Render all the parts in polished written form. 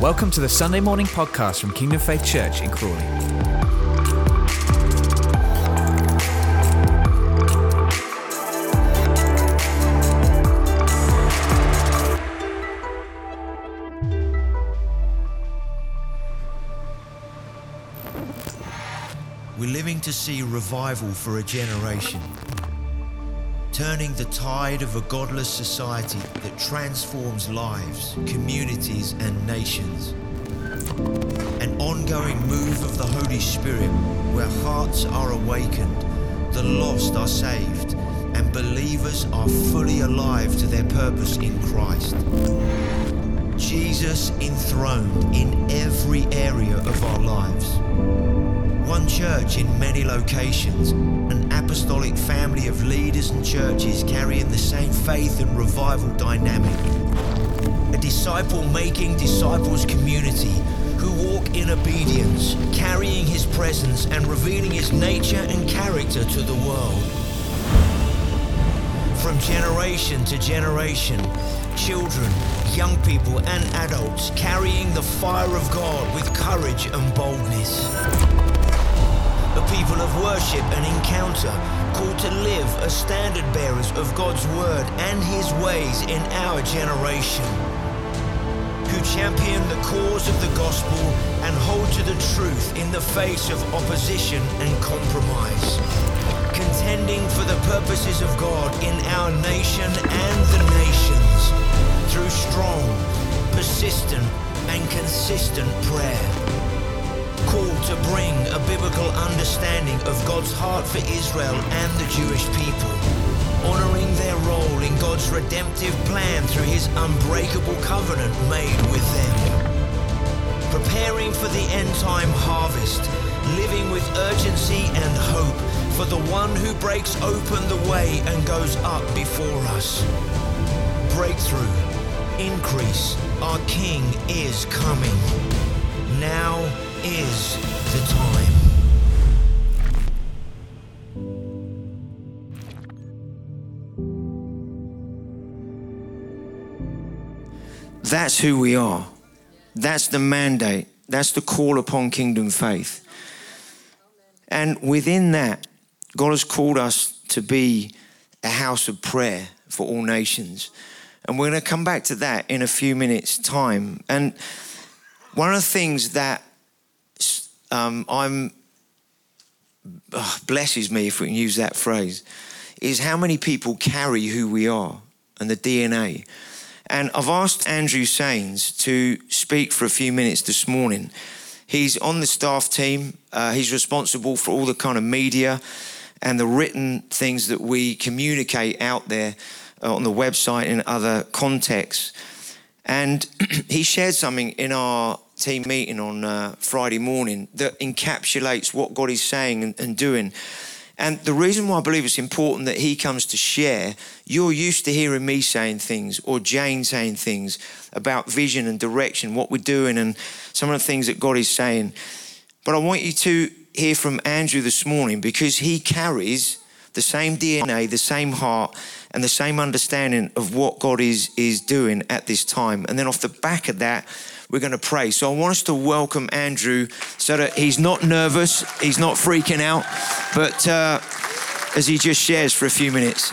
Welcome to the Sunday morning podcast from Kingdom Faith Church in Crawley. We're living to see revival for a generation, turning the tide of a godless society that transforms lives, communities, and nations. An ongoing move of the Holy Spirit where hearts are awakened, the lost are saved, and believers are fully alive to their purpose in Christ. Jesus enthroned in every area of our lives. One church in many locations, an apostolic family of leaders and churches carrying the same faith and revival dynamic. A disciple-making disciples community who walk in obedience, carrying his presence and revealing his nature and character to the world. From generation to generation, children, young people and adults carrying the fire of God with courage and boldness. A people of worship and encounter, called to live as standard bearers of God's word and his ways in our generation. Who champion the cause of the gospel and hold to the truth in the face of opposition and compromise. Contending for the purposes of God in our nation and the nations through strong, persistent and consistent prayer. Called to bring a biblical understanding of God's heart for Israel and the Jewish people, honoring their role in God's redemptive plan through his unbreakable covenant made with them. Preparing for the end-time harvest, living with urgency and hope for the one who breaks open the way and goes up before us. Breakthrough, increase, our King is coming. Now is the time. That's who we are. That's the mandate. That's the call upon Kingdom Faith. And within that, God has called us to be a house of prayer for all nations. And we're going to come back to that in a few minutes' time. And one of the things that blesses me, if we can use that phrase, is how many people carry who we are and the DNA. And I've asked Andrew Sains to speak for a few minutes this morning. He's on the staff team. He's responsible for all the kind of media and the written things that we communicate out there on the website and other contexts. And he shared something in our team meeting on Friday morning that encapsulates what God is saying and doing. And the reason why I believe it's important that he comes to share, you're used to hearing me saying things or Jane saying things about vision and direction, what we're doing and some of the things that God is saying. But I want you to hear from Andrew this morning because he carries the same DNA, the same heart and the same understanding of what God is doing at this time. And then off the back of that, we're going to pray. So I want us to welcome Andrew so that he's not nervous, he's not freaking out, but as he just shares for a few minutes.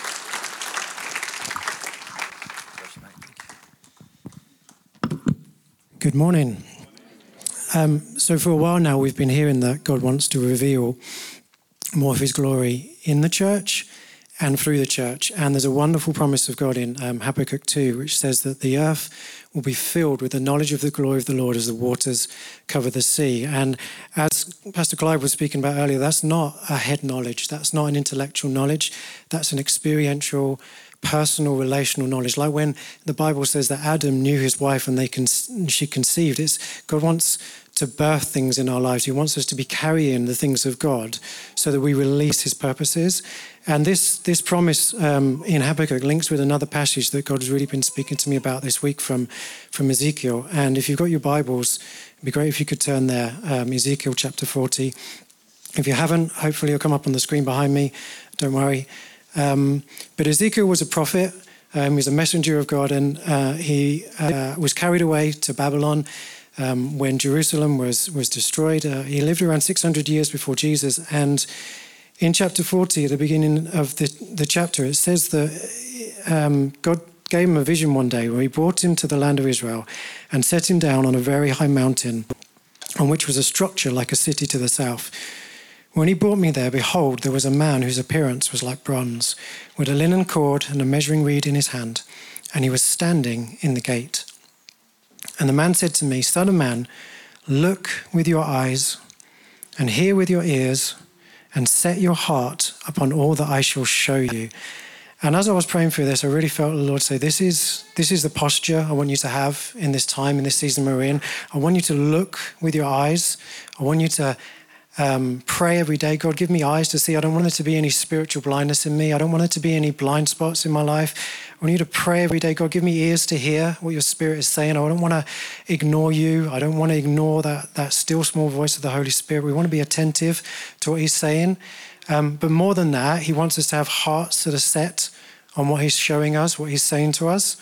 Good morning. So for a while now, we've been hearing that God wants to reveal more of his glory in the church and through the church. And there's a wonderful promise of God in Habakkuk 2, which says that the earth will be filled with the knowledge of the glory of the Lord as the waters cover the sea. And as Pastor Clive was speaking about earlier, that's not a head knowledge. That's not an intellectual knowledge. That's an experiential, personal, relational knowledge. Like when the Bible says that Adam knew his wife and she conceived. God wants to birth things in our lives. He wants us to be carrying the things of God so that we release his purposes. And this promise in Habakkuk links with another passage that God has really been speaking to me about this week from Ezekiel. And if you've got your Bibles, it'd be great if you could turn there, Ezekiel chapter 40. If you haven't, hopefully it'll come up on the screen behind me. Don't worry. But Ezekiel was a prophet. He was a messenger of God, and he was carried away to Babylon when Jerusalem was destroyed. He lived around 600 years before Jesus. And in chapter 40, at the beginning of the chapter, it says that God gave him a vision one day where he brought him to the land of Israel and set him down on a very high mountain, on which was a structure like a city to the south. When he brought me there, behold, there was a man whose appearance was like bronze, with a linen cord and a measuring reed in his hand, and he was standing in the gate. And the man said to me, Son of man, look with your eyes and hear with your ears, and set your heart upon all that I shall show you. And as I was praying through this, I really felt the Lord say, this is the posture I want you to have in this time, in this season we're in. I want you to look with your eyes. I want you to pray every day. God, give me eyes to see. I don't want there to be any spiritual blindness in me. I don't want there to be any blind spots in my life. I want you to pray every day. God, give me ears to hear what your Spirit is saying. I don't want to ignore you. I don't want to ignore that still small voice of the Holy Spirit. We want to be attentive to what he's saying. But more than that, he wants us to have hearts that are set on what he's showing us, what he's saying to us.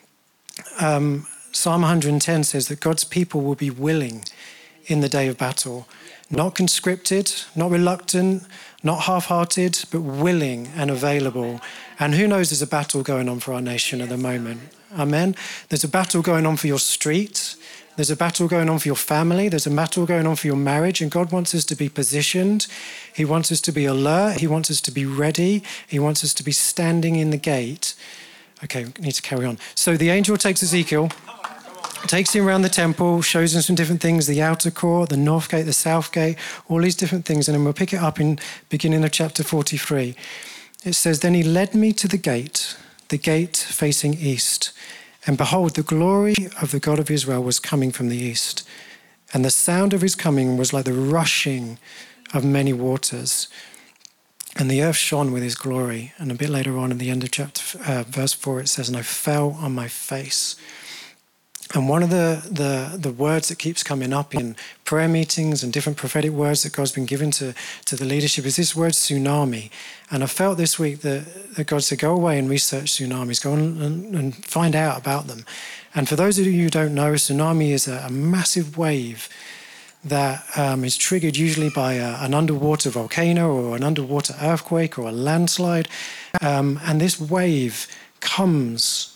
Psalm 110 says that God's people will be willing in the day of battle. Not conscripted, not reluctant, not half-hearted, but willing and available. And who knows, there's a battle going on for our nation at the moment. Amen. There's a battle going on for your street. There's a battle going on for your family. There's a battle going on for your marriage. And God wants us to be positioned. He wants us to be alert. He wants us to be ready. He wants us to be standing in the gate. Okay, we need to carry on. So the angel takes Ezekiel, takes him around the temple, shows him some different things, the outer court, the north gate, the south gate, all these different things. And then we'll pick it up in beginning of chapter 43. It says, Then he led me to the gate facing east. And behold, the glory of the God of Israel was coming from the east. And the sound of his coming was like the rushing of many waters. And the earth shone with his glory. And a bit later on in the end of chapter verse 4, it says, And I fell on my face. And one of the words that keeps coming up in prayer meetings and different prophetic words that God's been given to the leadership is this word tsunami. And I felt this week that God said, go away and research tsunamis, go on and find out about them. And for those of you who don't know, a tsunami is a massive wave that is triggered usually by an underwater volcano or an underwater earthquake or a landslide. And this wave comes...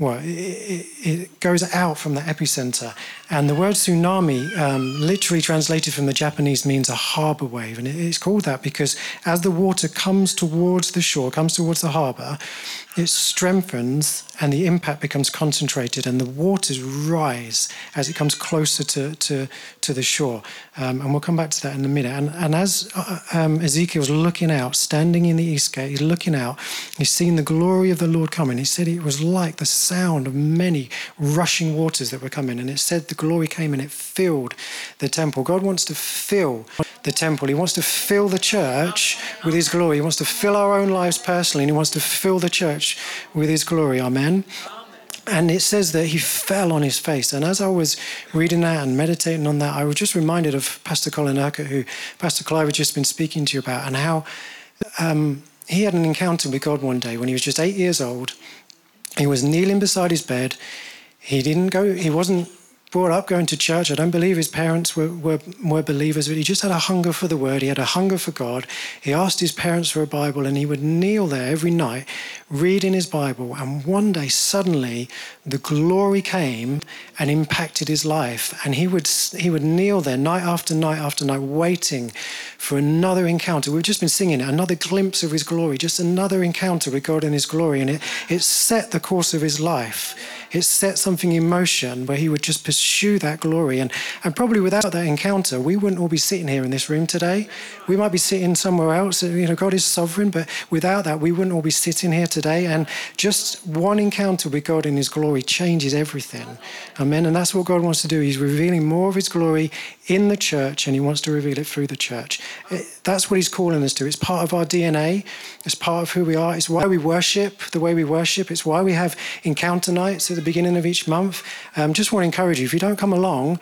it goes out from the epicenter. And the word tsunami, literally translated from the Japanese, means a harbor wave. And it's called that because as the water comes towards the shore, comes towards the harbor, it strengthens and the impact becomes concentrated and the waters rise as it comes closer to the shore. And we'll come back to that in a minute. And as Ezekiel's looking out, standing in the east gate, he's looking out, he's seeing the glory of the Lord coming. He said it was like the sound of many rushing waters that were coming. And it said the glory came and it filled the temple. God wants to fill the temple. He wants to fill the church with his glory. He wants to fill our own lives personally, and he wants to fill the church with his glory. Amen. And it says that he fell on his face. And as I was reading that and meditating on that, I was just reminded of Pastor Colin Urquhart, who Pastor Clive had just been speaking to you about, and how he had an encounter with God one day when he was just 8 years old. He was kneeling beside his bed. He wasn't brought up going to church. I don't believe his parents were believers, but he just had a hunger for the word. He had a hunger for God. He asked his parents for a Bible, and he would kneel there every night, reading his Bible. And one day, suddenly, the glory came and impacted his life. And he would kneel there night after night after night, waiting for another encounter. We've just been singing it, another glimpse of his glory, just another encounter with God in his glory. And it set the course of his life. It set something in motion where he would just pursue that glory. And probably without that encounter, we wouldn't all be sitting here in this room today. We might be sitting somewhere else. God is sovereign, but without that, we wouldn't all be sitting here today. And just one encounter with God in his glory changes everything. Amen. And that's what God wants to do. He's revealing more of his glory in the church, and he wants to reveal it through the church. That's what he's calling us to. It's part of our DNA. It's part of who we are. It's why we worship the way we worship. It's why we have encounter nights at the beginning of each month. Just want to encourage you, if you don't come along.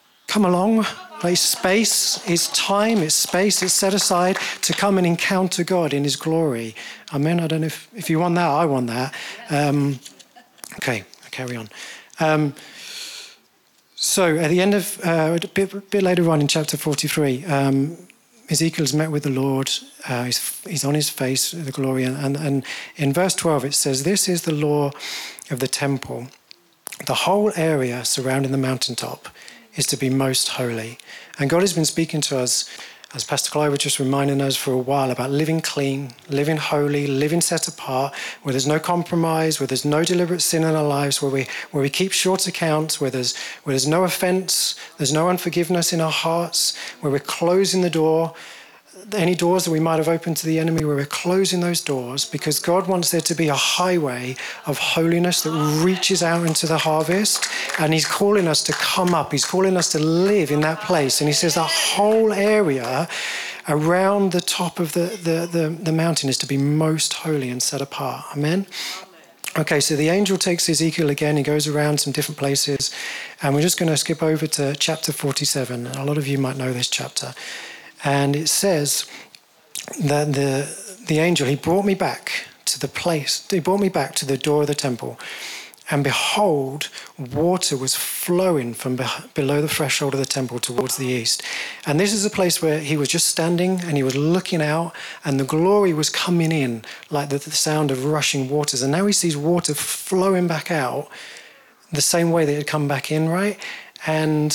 It's space, it's time, it's space, it's set aside to come and encounter God in his glory. Amen. I don't know if you want that, I want that. Okay, I'll carry on. So at the end of, a bit later on in chapter 43, Ezekiel's met with the Lord. He's on his face, the glory. And in verse 12 it says, "This is the law of the temple. The whole area surrounding the mountaintop is to be most holy." And God has been speaking to us, as Pastor Clive was just reminding us for a while, about living clean, living holy, living set apart, where there's no compromise, where there's no deliberate sin in our lives, where we keep short accounts, where there's no offense, there's no unforgiveness in our hearts, where we're closing the door, any doors that we might have opened to the enemy, where we're closing those doors, because God wants there to be a highway of holiness that reaches out into the harvest, and he's calling us to come up. He's calling us to live in that place. And he says that whole area around the top of the mountain is to be most holy and set apart. Amen? Okay, so the angel takes Ezekiel again. He goes around some different places, and we're just going to skip over to chapter 47. A lot of you might know this chapter. And it says that the angel, he brought me back to the place, he brought me back to the door of the temple, and behold, water was flowing from below the threshold of the temple towards the east. And this is a place where he was just standing and he was looking out, and the glory was coming in like the sound of rushing waters. And now he sees water flowing back out the same way that it had come back in, right? And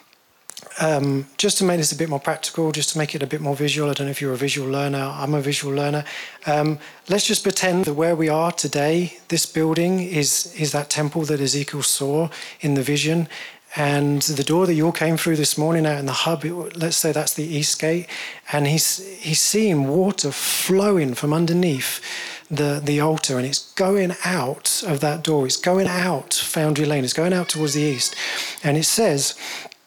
just to make this a bit more practical, just to make it a bit more visual, I don't know if you're a visual learner, I'm a visual learner. Let's just pretend that where we are today, this building is that temple that Ezekiel saw in the vision. And the door that you all came through this morning out in the hub, let's say that's the east gate. And he's seeing water flowing from underneath the altar, and it's going out of that door. It's going out Foundry Lane. It's going out towards the east. And it says,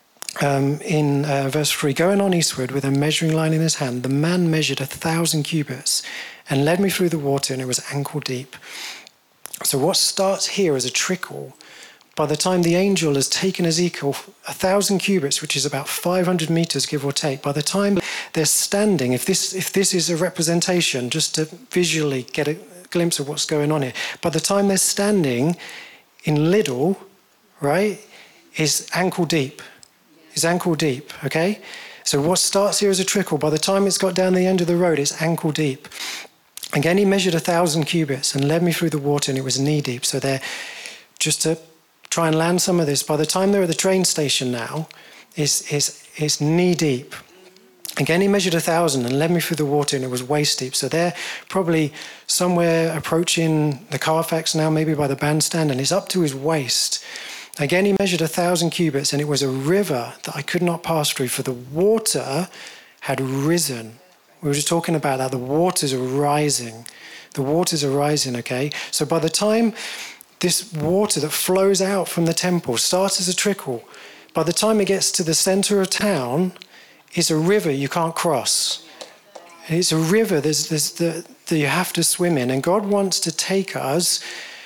in verse 3, going on eastward with a measuring line in his hand, the man measured 1,000 cubits and led me through the water, and it was ankle deep. So what starts here as a trickle, by the time the angel has taken Ezekiel 1,000 cubits, which is about 500 meters, give or take, by the time they're standing, if this is a representation, just to visually get a glimpse of what's going on here, by the time they're standing in Lidl, right, is ankle deep. Is ankle deep, okay? So what starts here as a trickle, by the time it's got down the end of the road, it's ankle deep. Again, he measured 1,000 cubits and led me through the water, and it was knee deep. So they're, just to try and land some of this, by the time they're at the train station now, it's knee deep. Again, he measured 1,000 and led me through the water, and it was waist deep. So they're probably somewhere approaching the Carfax now, maybe by the bandstand, and it's up to his waist. Again, he measured 1,000 cubits, and it was a river that I could not pass through, for the water had risen. We were just talking about that. The waters are rising. The waters are rising, okay? So by the time this water that flows out from the temple starts as a trickle, by the time it gets to the center of town, it's a river you can't cross. It's a river that you have to swim in. And God wants to take us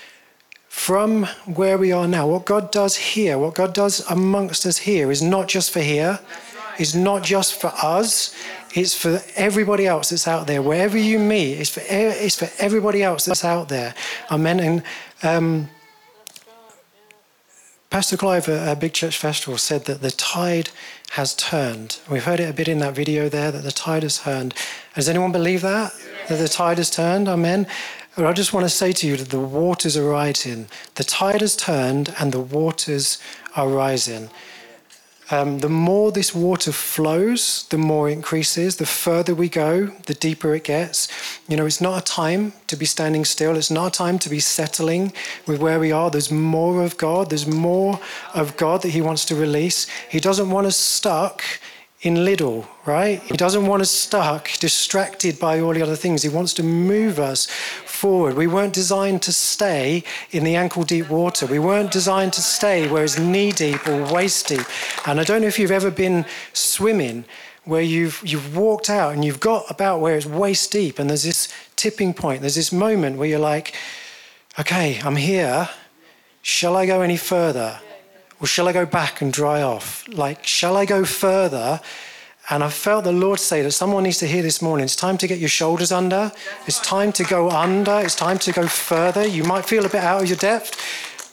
from where we are now. What God does here, what God does amongst us here is not just for here. It's not just for us. It's for everybody else that's out there. Wherever you meet, it's for everybody else that's out there. Amen. And Pastor Clive at Big Church Festival said that the tide has turned. We've heard it a bit in that video there, that the tide has turned. Does anyone believe that? That the tide has turned? Amen. But I just want to say to you that the waters are rising. The tide has turned and the waters are rising. The more this water flows, the more it increases. The further we go, the deeper it gets. You know, it's not a time to be standing still. It's not a time to be settling with where we are. There's more of God. There's more of God that he wants to release. He doesn't want us stuck in Lidl, right? He doesn't want us stuck, distracted by all the other things. He wants to move us forward. We weren't designed to stay in the ankle-deep water. We weren't designed to stay where it's knee-deep or waist-deep. And I don't know if you've ever been swimming where you've walked out and you've got about where it's waist-deep, and there's this tipping point. There's this moment where you're like, okay, I'm here. Shall I go any further? Or shall I go back and dry off? Like, shall I go further? And I felt the Lord say that someone needs to hear this morning, it's time to get your shoulders under. It's time to go under. It's time to go further. You might feel a bit out of your depth.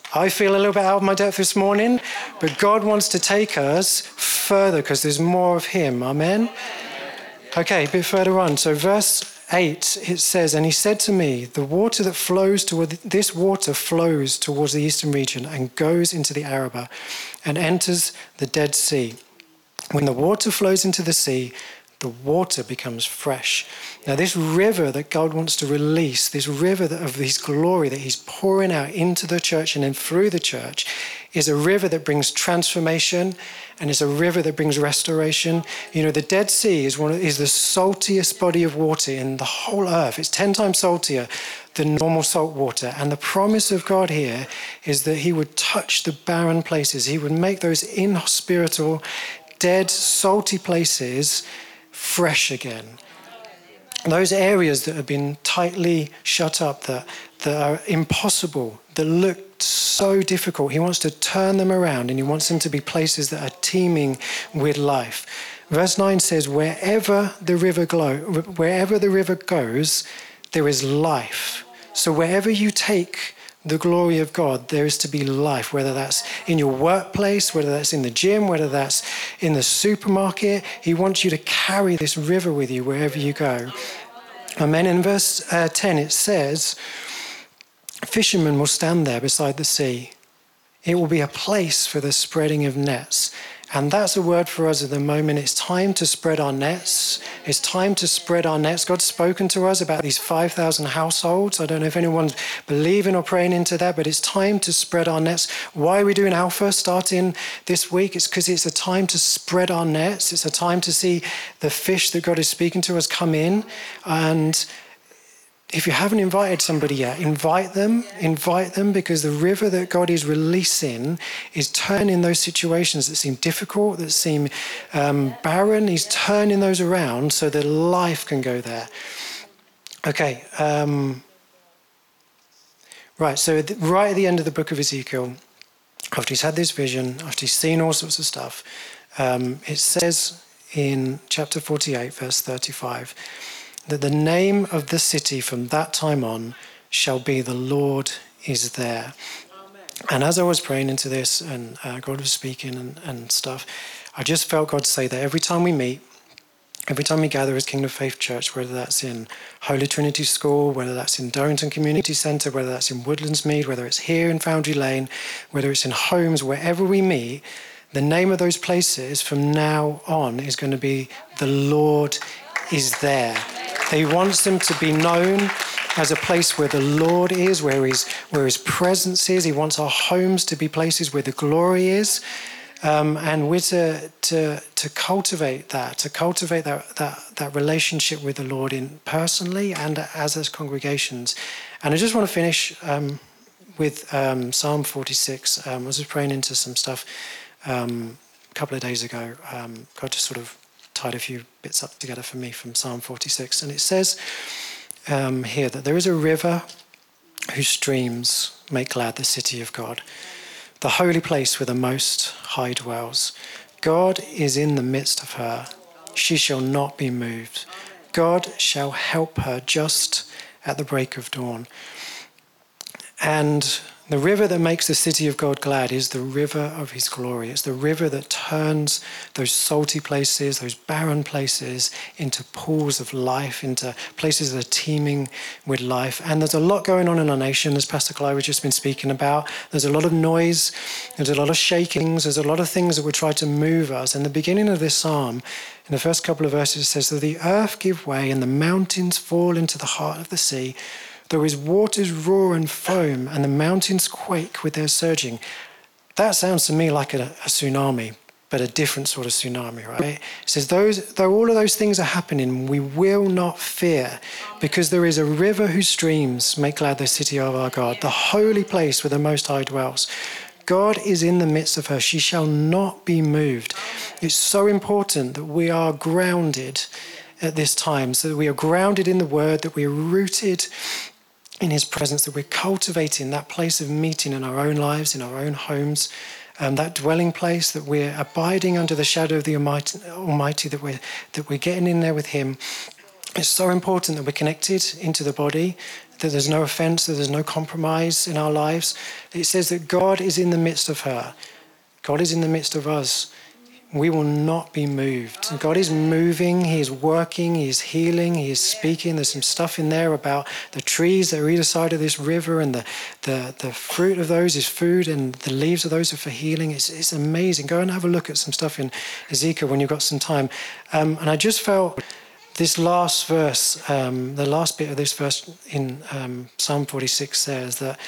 I feel a little bit out of my depth this morning, but God wants to take us further because there's more of him. Amen? Okay, a bit further on. So verse 8, it says, and he said to me, the water that flows toward this water flows towards the eastern region and goes into the Arabah and enters the Dead Sea. When the water flows into the sea, the water becomes fresh. Now this river that God wants to release, this river of his glory that he's pouring out into the church and then through the church, is a river that brings transformation and it's a river that brings restoration. You know, the Dead Sea is the saltiest body of water in the whole earth. It's 10 times saltier than normal salt water. And the promise of God here is that he would touch the barren places. He would make those inhospitable, dead, salty places fresh again. Those areas that have been tightly shut up, that are impossible, that look so difficult, he wants to turn them around and he wants them to be places that are teeming with life. Verse 9 says, wherever the river goes, there is life. So wherever you take the glory of God, there is to be life, whether that's in your workplace, whether that's in the gym, whether that's in the supermarket. He wants you to carry this river with you wherever you go. Amen. In verse 10 it says, fishermen will stand there beside the sea. It will be a place for the spreading of nets. And that's a word for us at the moment. It's time to spread our nets. It's time to spread our nets. God's spoken to us about these 5,000 households. I don't know if anyone's believing or praying into that, but it's time to spread our nets. Why are we doing Alpha starting this week? It's because it's a time to spread our nets. It's a time to see the fish that God is speaking to us come in. And if you haven't invited somebody yet, invite them because the river that God is releasing is turning those situations that seem difficult, that seem barren. He's turning those around so that life can go there. Okay. Right, so right at the end of the book of Ezekiel, after he's had this vision, after he's seen all sorts of stuff, it says in chapter 48, verse 35, that the name of the city from that time on shall be the Lord is there. Amen. And as I was praying into this and God was speaking and stuff, I just felt God say that every time we meet, every time we gather as Kingdom of Faith Church, whether that's in Holy Trinity School, whether that's in Durrington Community Centre, whether that's in Woodlands Mead, whether it's here in Foundry Lane, whether it's in homes, wherever we meet, the name of those places from now on is going to be the Lord is there. He wants them to be known as a place where the Lord is, where his presence is. He wants our homes to be places where the glory is. And we're to cultivate that relationship with the Lord in personally and as congregations. And I just want to finish with Psalm 46. I was just praying into some stuff a couple of days ago. God just sort of tied a few bits up together for me from Psalm 46. And it says here that there is a river whose streams make glad the city of God, the holy place where the Most High dwells. God is in the midst of her. She shall not be moved. God shall help her just at the break of dawn. And the river that makes the city of God glad is the river of his glory. It's the river that turns those salty places, those barren places into pools of life, into places that are teeming with life. And there's a lot going on in our nation, as Pastor Clive has just been speaking about. There's a lot of noise, there's a lot of shakings, there's a lot of things that would try to move us. And the beginning of this psalm, in the first couple of verses, it says that the earth give way and the mountains fall into the heart of the sea. Though his waters roar and foam and the mountains quake with their surging. That sounds to me like a tsunami, but a different sort of tsunami, right? It says, though all of those things are happening, we will not fear, because there is a river whose streams make glad the city of our God, the holy place where the Most High dwells. God is in the midst of her. She shall not be moved. It's so important that we are grounded at this time, so that we are grounded in the word, that we are rooted in his presence, that we're cultivating that place of meeting in our own lives, in our own homes, that dwelling place, that we're abiding under the shadow of the Almighty, that we're getting in there with him. It's so important that we're connected into the body, that there's no offense, that there's no compromise in our lives. It says that God is in the midst of her. God is in the midst of us. We will not be moved. God is moving, he is working, he is healing, he is speaking. There's some stuff in there about the trees that are either side of this river, and the fruit of those is food, and the leaves of those are for healing. It's amazing. Go and have a look at some stuff in Ezekiel when you've got some time. And I just felt this last verse, the last bit of this verse in Psalm 46 says that,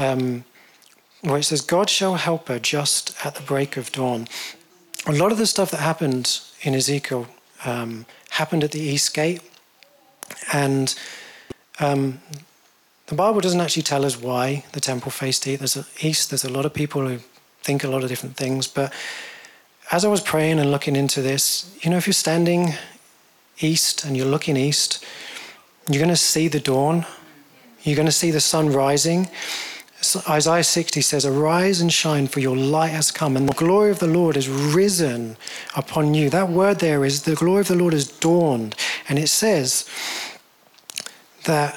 where it says, God shall help her just at the break of dawn. A lot of the stuff that happened in Ezekiel happened at the East Gate. And the Bible doesn't actually tell us why the temple faced east. There's a lot of people who think a lot of different things. But as I was praying and looking into this, if you're standing east and you're looking east, you're going to see the dawn. You're going to see the sun rising. Isaiah 60 says, arise and shine, for your light has come, and the glory of the Lord has risen upon you. That word there is the glory of the Lord has dawned. And it says that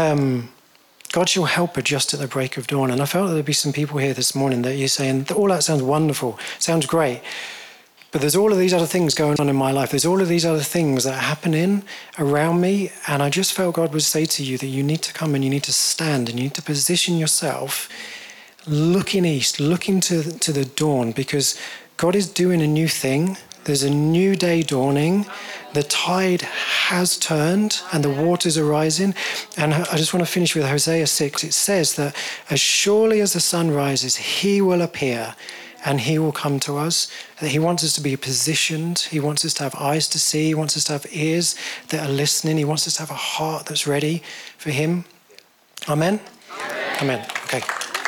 God shall help her just at the break of dawn. And I felt that there'd be some people here this morning that you're saying, all that sounds wonderful, sounds great. But there's all of these other things going on in my life. There's all of these other things that are happening around me. And I just felt God would say to you that you need to come and you need to stand and you need to position yourself looking east, looking to the dawn, because God is doing a new thing. There's a new day dawning. The tide has turned and the waters are rising. And I just want to finish with Hosea 6. It says that as surely as the sun rises, he will appear. And he will come to us. That he wants us to be positioned. He wants us to have eyes to see. He wants us to have ears that are listening. He wants us to have a heart that's ready for him. Amen? Amen. Amen. Okay.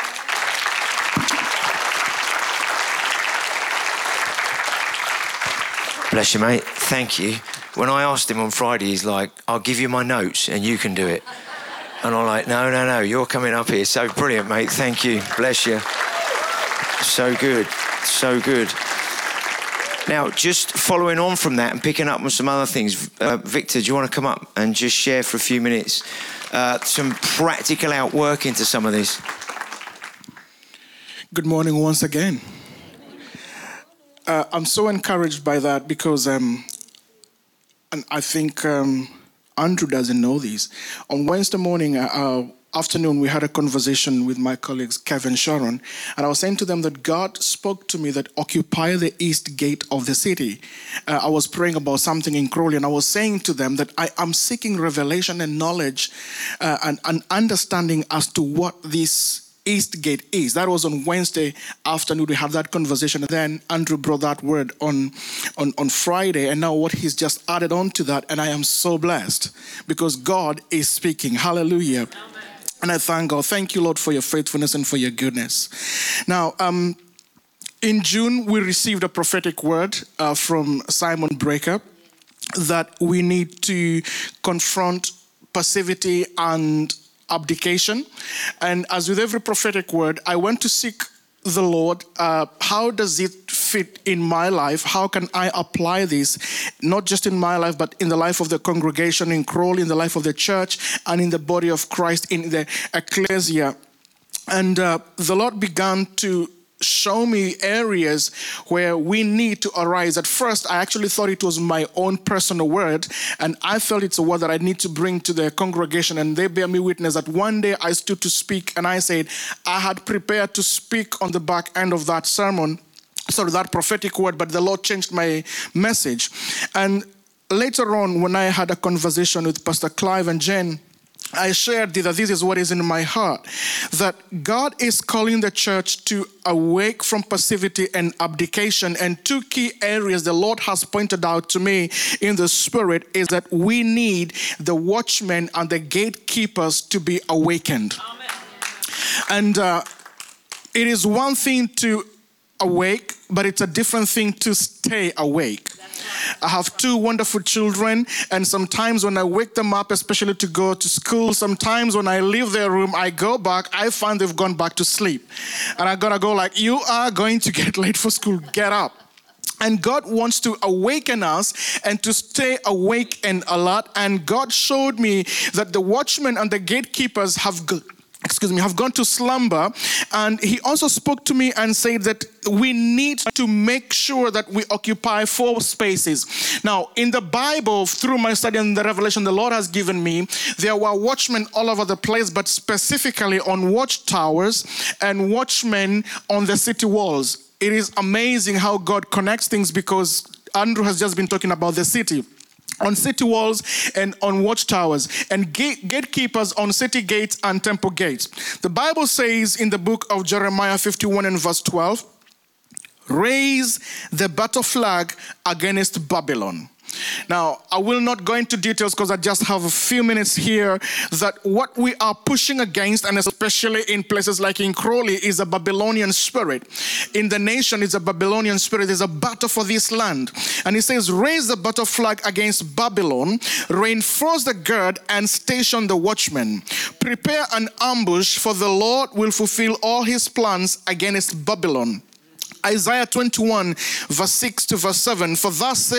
Bless you, mate. Thank you. When I asked him on Friday, he's like, I'll give you my notes and you can do it. And I'm like, no, you're coming up here. So brilliant, mate. Thank you. Bless you. So good, so good. Now, just following on from that and picking up on some other things, Victor, do you want to come up and just share for a few minutes some practical outwork into some of this? Good morning once again. I'm so encouraged by that because, and I think Andrew doesn't know this. On Wednesday morning, afternoon, we had a conversation with my colleagues, Kevin Sharon, and I was saying to them that God spoke to me that occupy the east gate of the city. I was praying about something in Crawley, and I was saying to them that I am seeking revelation and knowledge and understanding as to what this East Gate is. That was on Wednesday afternoon. We had that conversation. And then Andrew brought that word on Friday. And now what he's just added on to that. And I am so blessed because God is speaking. Hallelujah. Amen. And I thank God. Thank you, Lord, for your faithfulness and for your goodness. Now, in June, we received a prophetic word from Simon Breaker that we need to confront passivity and abdication. And as with every prophetic word, I went to seek the Lord. How does it fit in my life? How can I apply this, not just in my life, but in the life of the congregation in Crawley, in the life of the church, and in the body of Christ, in the ecclesia? And the Lord began to show me areas where we need to arise. At first, I actually thought it was my own personal word, and I felt it's a word that I need to bring to the congregation, and they bear me witness that one day I stood to speak, and I said, I had prepared to speak on the back end of that sermon, that prophetic word, but the Lord changed my message. And later on, when I had a conversation with Pastor Clive and Jen, I shared that this is what is in my heart, that God is calling the church to awake from passivity and abdication. And two key areas the Lord has pointed out to me in the spirit is that we need the watchmen and the gatekeepers to be awakened. Amen. And it is one thing to awake, but it's a different thing to stay awake. I have two wonderful children, and sometimes when I wake them up, especially to go to school, sometimes when I leave their room, I go back, I find they've gone back to sleep. And I gotta go like, you are going to get late for school, get up. And God wants to awaken us and to stay awake and alert. And God showed me that the watchmen and the gatekeepers have gone to slumber. And he also spoke to me and said that we need to make sure that we occupy 4 spaces. Now, in the Bible, through my study and the revelation the Lord has given me, there were watchmen all over the place, but specifically on watchtowers and watchmen on the city walls. It is amazing how God connects things, because Andrew has just been talking about the city. On city walls and on watchtowers, and gatekeepers on city gates and temple gates. The Bible says in the book of Jeremiah 51 and verse 12, raise the battle flag against Babylon. Now, I will not go into details because I just have a few minutes here, that what we are pushing against, and especially in places like in Crawley, is a Babylonian spirit. In the nation, it's a Babylonian spirit. There's a battle for this land. And he says, raise the battle flag against Babylon, reinforce the guard and station the watchmen. Prepare an ambush, for the Lord will fulfill all his plans against Babylon. Isaiah 21, verse 6 to verse 7, for thus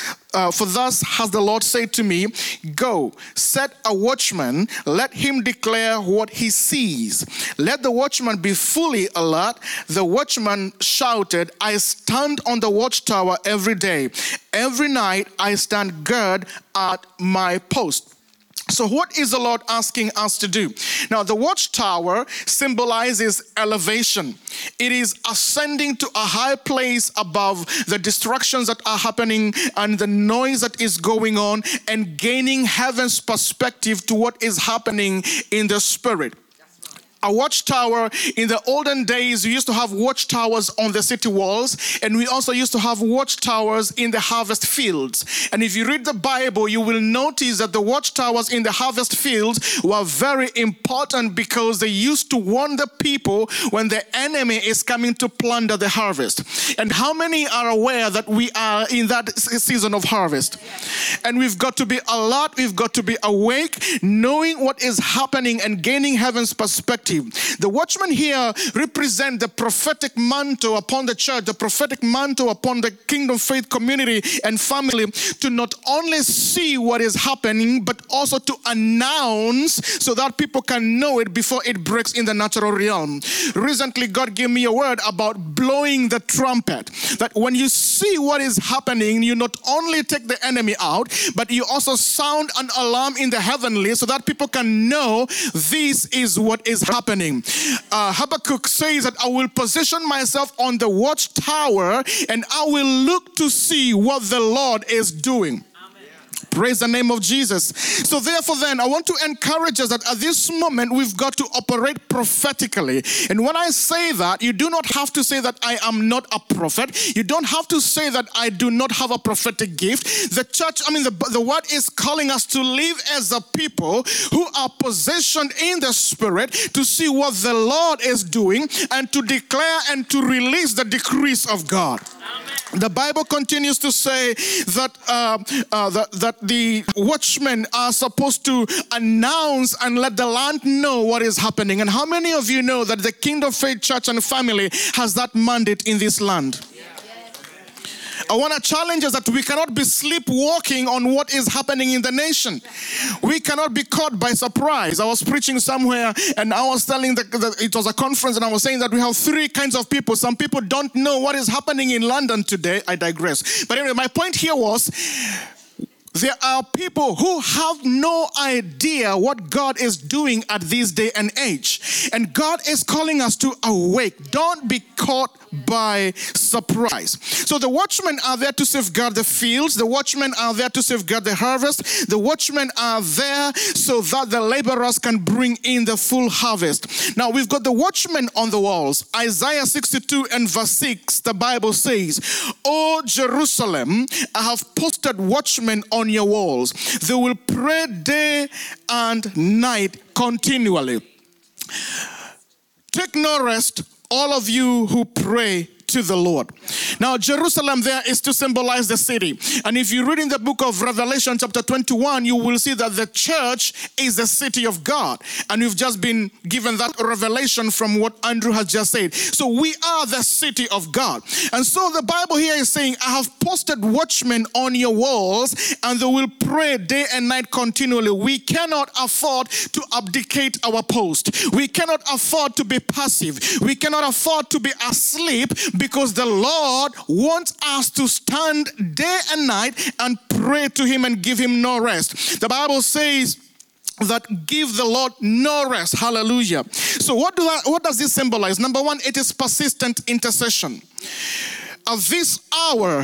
has the Lord said to me, go, set a watchman, let him declare what he sees. Let the watchman be fully alert. The watchman shouted, I stand on the watchtower every day. Every night I stand guard at my post. So what is the Lord asking us to do? Now, the watchtower symbolizes elevation. It is ascending to a high place above the distractions that are happening and the noise that is going on, and gaining heaven's perspective to what is happening in the spirit. A watchtower, in the olden days, we used to have watchtowers on the city walls, and we also used to have watchtowers in the harvest fields. And if you read the Bible, you will notice that the watchtowers in the harvest fields were very important, because they used to warn the people when the enemy is coming to plunder the harvest. And how many are aware that we are in that season of harvest? And we've got to be alert, we've got to be awake, knowing what is happening and gaining heaven's perspective. The watchmen here represent the prophetic mantle upon the church, the prophetic mantle upon the Kingdom Faith community and family, to not only see what is happening, but also to announce so that people can know it before it breaks in the natural realm. Recently, God gave me a word about blowing the trumpet, that when you see what is happening, you not only take the enemy out, but you also sound an alarm in the heavenly so that people can know this is what is happening. Habakkuk says that I will position myself on the watchtower and I will look to see what the Lord is doing. Praise the name of Jesus. So therefore then, I want to encourage us that at this moment, we've got to operate prophetically. And when I say that, you do not have to say that I am not a prophet. You don't have to say that I do not have a prophetic gift. The church, the word is calling us to live as a people who are positioned in the spirit to see what the Lord is doing and to declare and to release the decrees of God. The Bible continues to say that that the watchmen are supposed to announce and let the land know what is happening. And how many of you know that the Kingdom Faith Church and family has that mandate in this land? I want to challenge us that we cannot be sleepwalking on what is happening in the nation. We cannot be caught by surprise. I was preaching somewhere and I was telling it was a conference, and I was saying that we have 3 kinds of people. Some people don't know what is happening in London today. I digress. But anyway, my point here was, there are people who have no idea what God is doing at this day and age. And God is calling us to awake. Don't be caught by surprise. So the watchmen are there to safeguard the fields. The watchmen are there to safeguard the harvest. The watchmen are there so that the laborers can bring in the full harvest. Now we've got the watchmen on the walls. Isaiah 62 and verse 6, the Bible says, O Jerusalem, I have posted watchmen on your walls. They will pray day and night continually. Take no rest, all of you who pray to the Lord. Now, Jerusalem there is to symbolize the city. And if you read in the book of Revelation chapter 21, you will see that the church is the city of God. And we've just been given that revelation from what Andrew has just said. So we are the city of God. And so the Bible here is saying, I have posted watchmen on your walls, and they will pray day and night continually. We cannot afford to abdicate our post. We cannot afford to be passive. We cannot afford to be asleep, because the Lord wants us to stand day and night and pray to him and give him no rest. The Bible says that give the Lord no rest. Hallelujah. So what does this symbolize? Number one, it is persistent intercession. At this hour,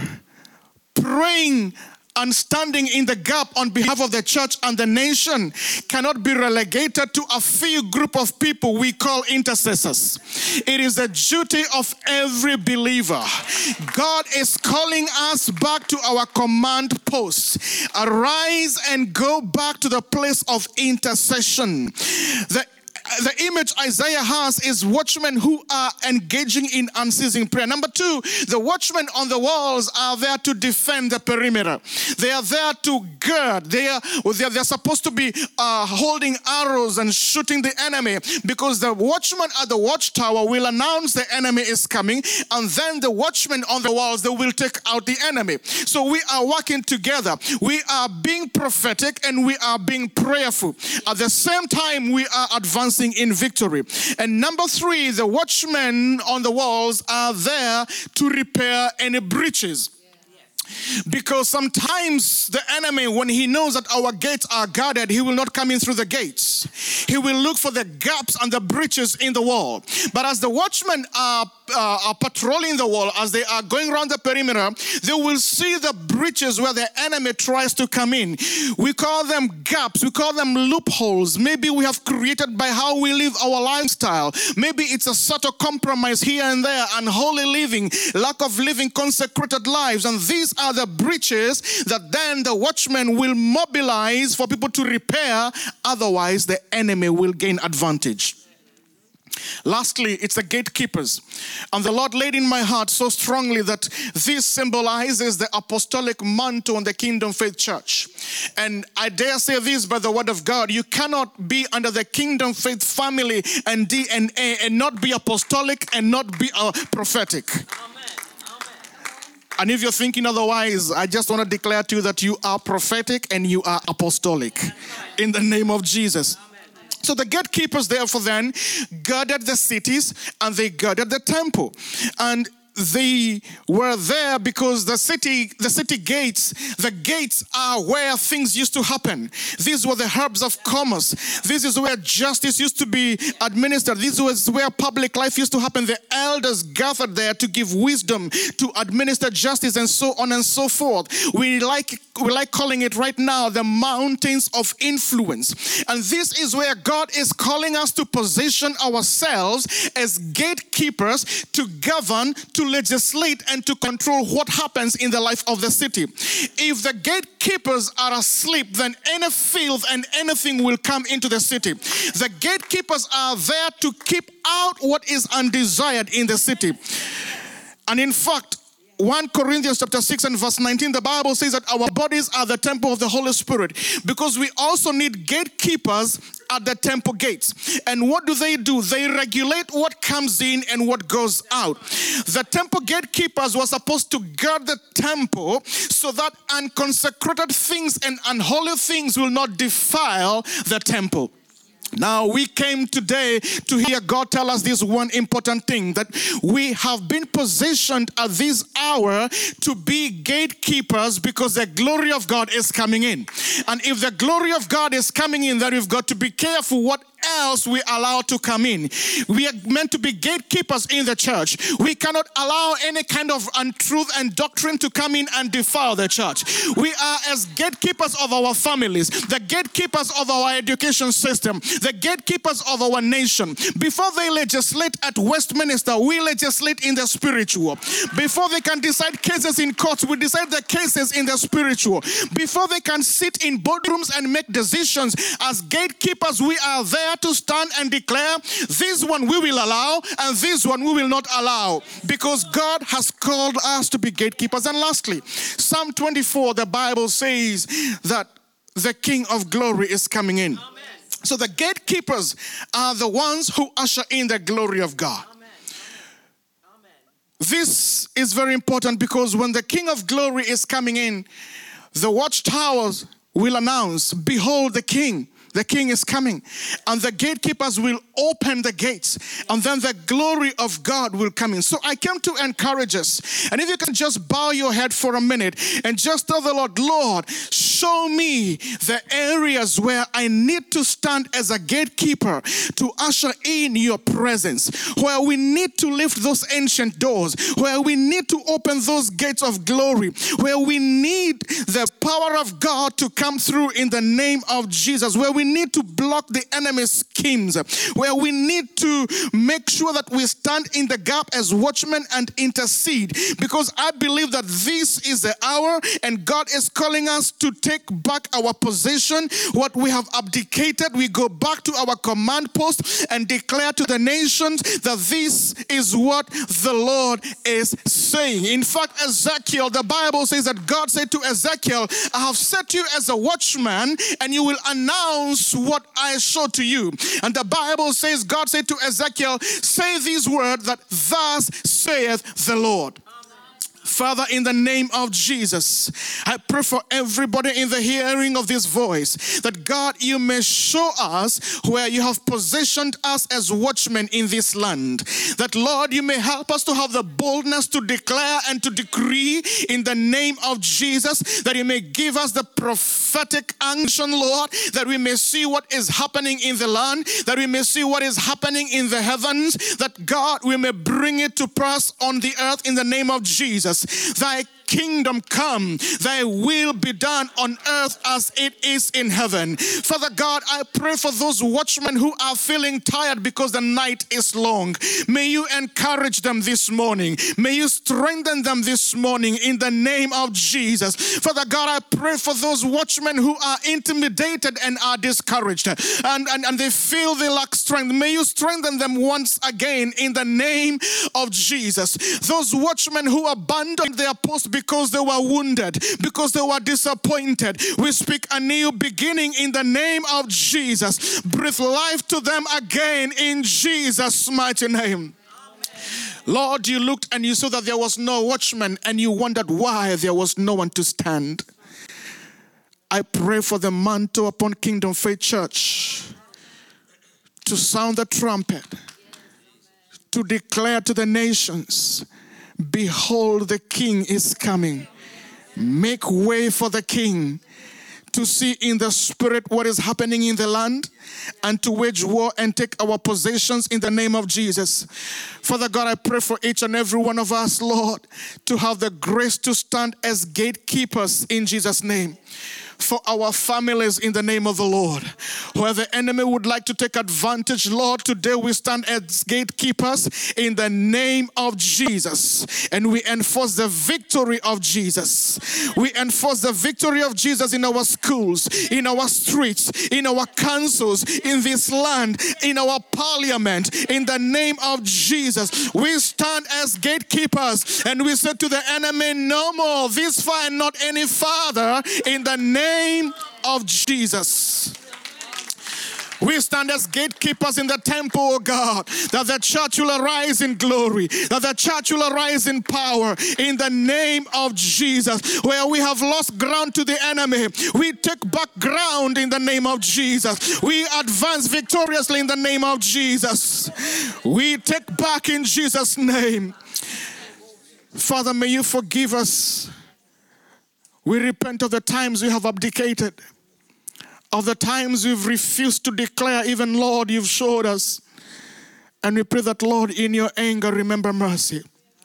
praying and standing in the gap on behalf of the church and the nation cannot be relegated to a few group of people we call intercessors. It is the duty of every believer. God is calling us back to our command posts. Arise and go back to the place of intercession. The image Isaiah has is watchmen who are engaging in unceasing prayer. Number two, the watchmen on the walls are there to defend the perimeter. They are there to gird. They're supposed to be holding arrows and shooting the enemy, because the watchman at the watchtower will announce the enemy is coming, and then the watchmen on the walls, they will take out the enemy. So we are working together. We are being prophetic and we are being prayerful. At the same time, we are advancing in victory. And number three, the watchmen on the walls are there to repair any breaches. Because sometimes the enemy, when he knows that our gates are guarded, he will not come in through the gates. He will look for the gaps and the breaches in the wall. But as the watchmen are patrolling the wall, as they are going around the perimeter, they will see the breaches where the enemy tries to come in. We call them gaps. We call them loopholes. Maybe we have created by how we live our lifestyle. Maybe it's a subtle compromise here and there, unholy living, lack of living consecrated lives. And these are the breaches that then the watchmen will mobilize for people to repair. Otherwise, the enemy will gain advantage. Lastly, it's the gatekeepers. And the Lord laid in my heart so strongly that this symbolizes the apostolic mantle on the Kingdom Faith Church. And I dare say this by the word of God, you cannot be under the Kingdom Faith family and DNA and not be apostolic and not be prophetic. Amen. And if you're thinking otherwise, I just want to declare to you that you are prophetic and you are apostolic. In the name of Jesus. So the gatekeepers therefore then guarded the cities and they guarded the temple. And they were there because the city gates, the gates are where things used to happen. These were the hubs of commerce. This is where justice used to be administered. This was where public life used to happen. The elders gathered there to give wisdom, to administer justice, and so on and so forth. We like calling it right now the mountains of influence. And this is where God is calling us to position ourselves as gatekeepers to govern, to legislate, and to control what happens in the life of the city. If the gatekeepers are asleep, then any filth and anything will come into the city. The gatekeepers are there to keep out what is undesired in the city. And in fact, 1 Corinthians chapter 6 and verse 19, the Bible says that our bodies are the temple of the Holy Spirit, because we also need gatekeepers at the temple gates. And what do? They regulate what comes in and what goes out. The temple gatekeepers were supposed to guard the temple so that unconsecrated things and unholy things will not defile the temple. Now, we came today to hear God tell us this one important thing, that we have been positioned at this hour to be gatekeepers because the glory of God is coming in. And if the glory of God is coming in, then we've got to be careful what else we allow to come in. We are meant to be gatekeepers in the church. We cannot allow any kind of untruth and doctrine to come in and defile the church. We are as gatekeepers of our families, the gatekeepers of our education system, the gatekeepers of our nation. Before they legislate at Westminster, we legislate in the spiritual. Before they can decide cases in courts, we decide the cases in the spiritual. Before they can sit in boardrooms and make decisions, as gatekeepers, we are there are to stand and declare, this one we will allow and this one we will not allow, because God has called us to be gatekeepers. And lastly, Psalm 24, the Bible says that the King of Glory is coming in. Amen. So the gatekeepers are the ones who usher in the glory of God. Amen. Amen. This is very important, because when the King of Glory is coming in, the watchtowers will announce, behold the King. The King is coming. And the gatekeepers will open the gates. And then the glory of God will come in. So I came to encourage us. And if you can just bow your head for a minute and just tell the Lord, Lord, show me the areas where I need to stand as a gatekeeper to usher in your presence. Where we need to lift those ancient doors. Where we need to open those gates of glory. Where we need the power of God to come through in the name of Jesus. Where we need to block the enemy's schemes, where we need to make sure that we stand in the gap as watchmen and intercede, because I believe that this is the hour and God is calling us to take back our position, what we have abdicated. We go back to our command post and declare to the nations that this is what the Lord is saying. In fact, Ezekiel, the Bible says that God said to Ezekiel, I have set you as a watchman and you will announce what I show to you. And the Bible says, God said to Ezekiel, say these words, that thus saith the Lord. Father, in the name of Jesus, I pray for everybody in the hearing of this voice, that God, you may show us where you have positioned us as watchmen in this land. That, Lord, you may help us to have the boldness to declare and to decree in the name of Jesus, that you may give us the prophetic unction, Lord, that we may see what is happening in the land, that we may see what is happening in the heavens, that, God, we may bring it to pass on the earth in the name of Jesus. Thy kingdom come, thy will be done on earth as it is in heaven. Father God, I pray for those watchmen who are feeling tired because the night is long. May you encourage them this morning. May you strengthen them this morning in the name of Jesus. Father God, I pray for those watchmen who are intimidated and are discouraged and they feel they lack strength. May you strengthen them once again in the name of Jesus. Those watchmen who abandoned their post because they were wounded, because they were disappointed, we speak a new beginning in the name of Jesus. Breathe life to them again in Jesus' mighty name. Lord, you looked and you saw that there was no watchman and you wondered why there was no one to stand. I pray for the mantle upon Kingdom Faith Church to sound the trumpet, to declare to the nations, behold, the King is coming. Make way for the King, to see in the spirit what is happening in the land and to wage war and take our possessions in the name of Jesus. Father God, I pray for each and every one of us, Lord, to have the grace to stand as gatekeepers in Jesus' name. For our families in the name of the Lord. Where the enemy would like to take advantage, Lord, today we stand as gatekeepers in the name of Jesus. And we enforce the victory of Jesus. We enforce the victory of Jesus in our schools, in our streets, in our councils, in this land, in our parliament, in the name of Jesus. We stand as gatekeepers and we say to the enemy, no more, this far and not any farther, in the name of Jesus. We stand as gatekeepers in the temple, oh God, that the church will arise in glory, that the church will arise in power in the name of Jesus. Where we have lost ground to the enemy, we take back ground in the name of Jesus. We advance victoriously in the name of Jesus. We take back in Jesus' name. Father, may you forgive us. We repent of the times we have abdicated, of the times we've refused to declare, even, Lord, you've showed us. And we pray that, Lord, in your anger, remember mercy.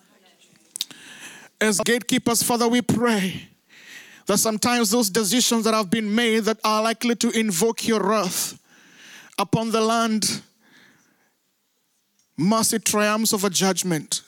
As gatekeepers, Father, we pray that sometimes those decisions that have been made that are likely to invoke your wrath upon the land, mercy triumphs over judgment.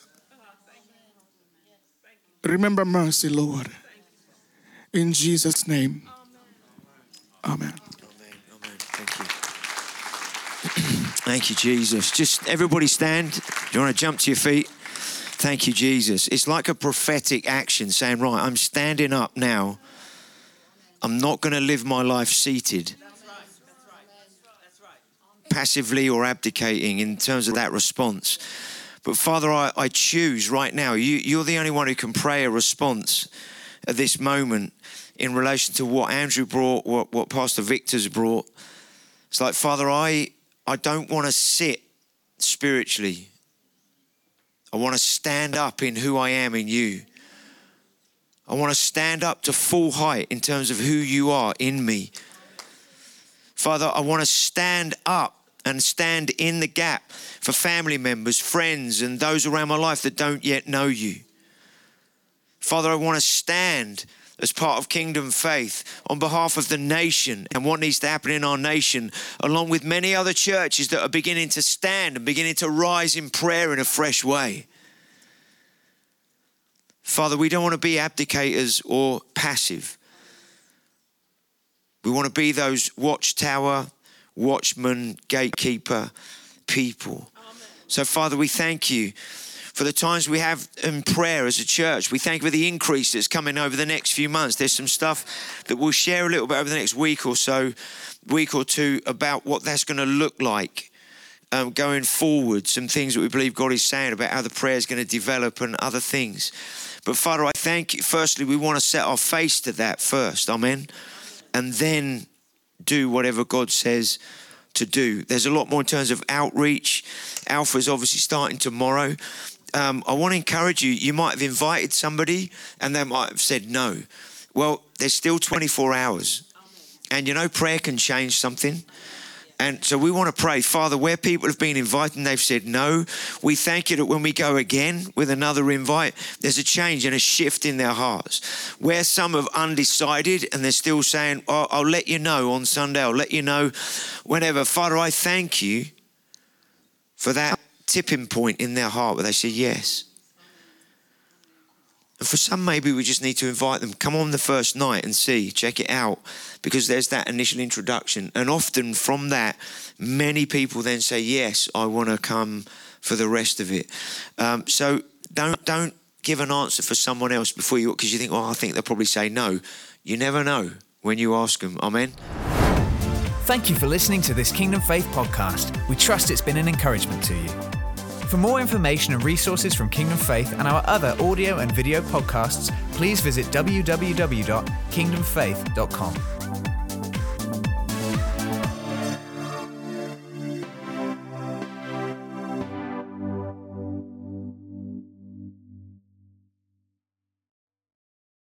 Remember mercy, Lord. In Jesus' name. Amen. Amen. Thank you. Thank you, Jesus. Just everybody stand. Do you want to jump to your feet? Thank you, Jesus. It's like a prophetic action saying, right, I'm standing up now. I'm not going to live my life seated. Passively or abdicating in terms of that response. But Father, I choose right now. You're the only one who can pray a response at this moment in relation to what Andrew brought, what Pastor Victor's brought. It's like, Father, I don't want to sit spiritually. I want to stand up in who I am in you. I want to stand up to full height in terms of who you are in me. Father, I want to stand up and stand in the gap for family members, friends, and those around my life that don't yet know you. Father, I want to stand as part of Kingdom Faith on behalf of the nation and what needs to happen in our nation, along with many other churches that are beginning to stand and beginning to rise in prayer in a fresh way. Father, we don't want to be abdicators or passive. We want to be those watchtower, watchman, gatekeeper people. Amen. So, Father, we thank you for the times we have in prayer as a church. We thank you for the increase that's coming over the next few months. There's some stuff that we'll share a little bit over the next week or two about what that's going to look like going forward. Some things that we believe God is saying about how the prayer is going to develop and other things. But Father, I thank you. Firstly, we want to set our face to that first. Amen. And then do whatever God says to do. There's a lot more in terms of outreach. Alpha is obviously starting tomorrow. I want to encourage you. You might have invited somebody and they might have said no. Well, there's still 24 hours. And you know, prayer can change something. And so we want to pray, Father, where people have been invited and they've said no, we thank you that when we go again with another invite, there's a change and a shift in their hearts. Where some have undecided and they're still saying, oh, I'll let you know on Sunday, I'll let you know whenever. Father, I thank you for that tipping point in their heart where they say yes. And for some, maybe we just need to invite them, come on the first night and see, check it out, because there's that initial introduction. And often from that, many people then say, yes, I want to come for the rest of it. So don't give an answer for someone else before you, because you think, oh, I think they'll probably say no. You never know when you ask them. Amen. Thank you for listening to this Kingdom Faith podcast. We trust it's been an encouragement to you. For more information and resources from Kingdom Faith and our other audio and video podcasts, please visit www.kingdomfaith.com.